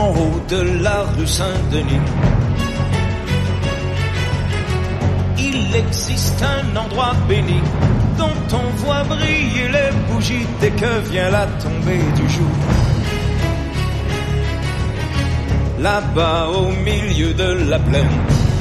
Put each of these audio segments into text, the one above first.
en haut de la rue Saint-Denis. Il existe un endroit béni dont on voit briller les bougies dès que vient la tombée du jour. Là-bas au milieu de la plaine,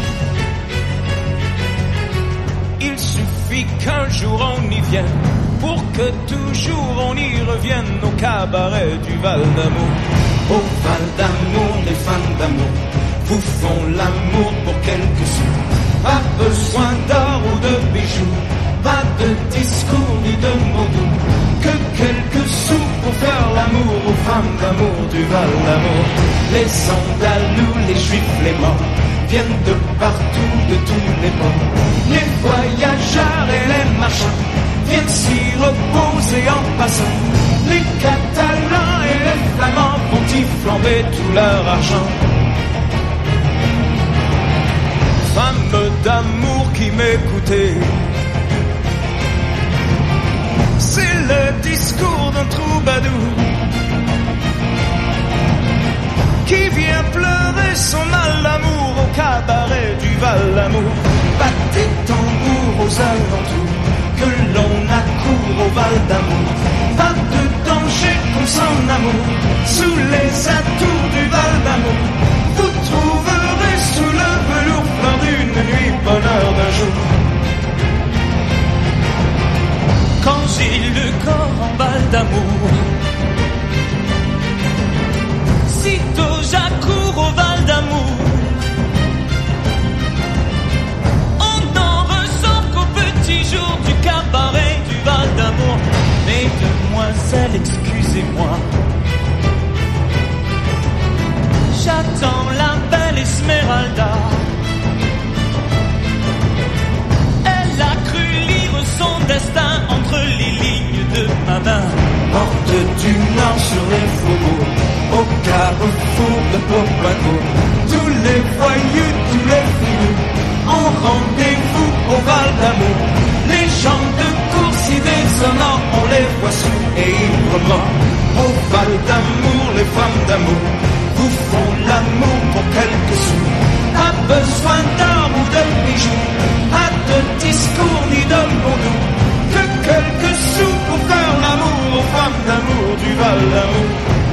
il suffit qu'un jour on y vienne pour que toujours on y revienne au cabaret du Val d'Amour. Au Val d'Amour, les femmes d'amour vous font l'amour pour quelques sous. Pas besoin d'or ou de bijoux, pas de discours ni de mots doux, que quelques sous pour faire l'amour aux femmes d'amour du Val d'Amour. Les Andalous, les Juifs, les morts viennent de partout, de tous les bords. Les voyageurs et les marchands viennent s'y reposer en passant. Les Catalans et les Flamands vont y flamber tout leur argent. Femmes d'amour qui m'écoutez, c'est le discours d'un troubadour qui vient pleurer son mal d'amour au cabaret du Val d'Amour. Battez tambour aux alentours, que l'on accourt au Val d'Amour. Pas de danger comme son amour, sous les atours du Val d'Amour. Vous trouverez sous le velours plein d'une nuit, bonheur d'un jour. Quand j'ai le corps en Val d'Amour, sitôt j'accours au Val d'Amour. On n'en ressort qu'au petit jour du cabaret du Val d'Amour. Mesdemoiselles, excusez-moi, j'attends la belle Esmeralda. Elle a cru lire son destin entre les lignes de ma main. Porte du Nord sur les faubourgs, au carrefour de Pompadour, tous les voyous, tous les filous ont rendez-vous au Val d'Amour. Les gens de course si désonnants, on les voit sous et ivres. Au Val d'Amour, les femmes d'amour vous font l'amour pour quelques sous. Pas besoin d'or ou de bijoux, pas de discours ni de mots doux, que quelques sous pour faire l'amour aux femmes d'amour du Val d'Amour.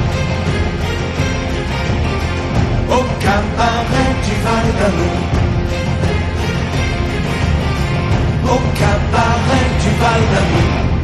Au cabaret du Val d'Amour, au cabaret du Val d'Amour.